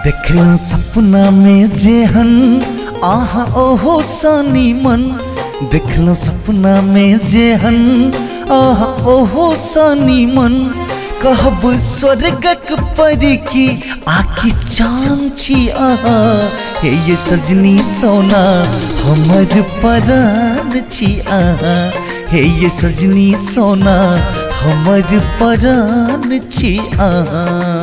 देखलूं सपना में जेहन आहा ओहो सानी मन। देखलूं सपना में जेहन आहा ओहो सानी मन। कहब स्वर्गक परी की आखि चाँद छी आहा। हे ये सजनी सोना हमर परान छी आहा। हे ये सजनी सोना हमर परान छी आहा।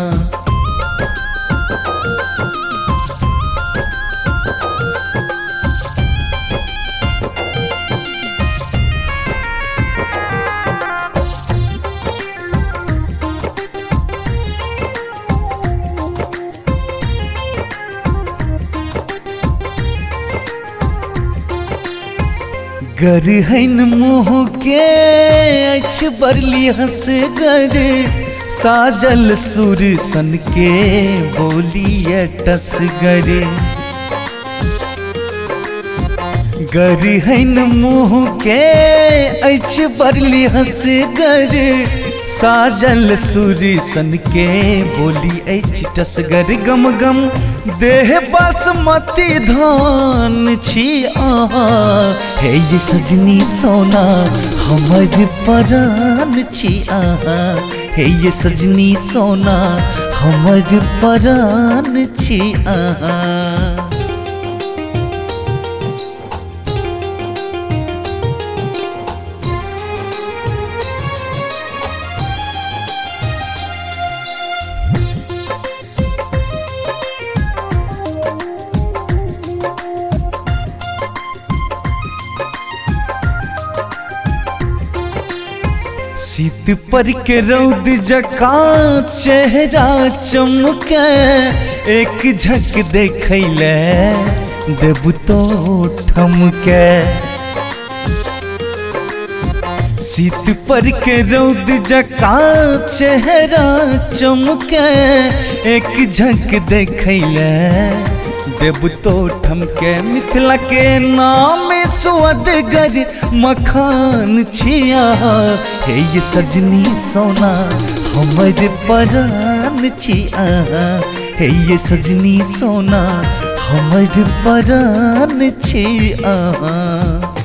गर हन मुँह के अच्छ बरली हंस गर। साजल सुर सन के बोलिए टस गर। गर हन मुँह के अच्छ बरली हंस गर। साजल सुर सन के बोली अच्छ टसगर। गम गम देह बासमती धान छी आहा। हे ये सजनी सोना हमर परान छी आहा। हे ये सजनी सोना हमर परान छी आहा। शीत पर के रौद जका चेहरा चमके। एक झक देखैले देबू तो ठमके। शीत पर के रौद जका चेहरा चमके। एक झक देखैले देबू तो ठमके। मिथिला के नाम सुअदगर मखान छिया। हे ये सजनी सोना हमर परान छी आहा। हे ये सजनी सोना हमर परान छी आहा।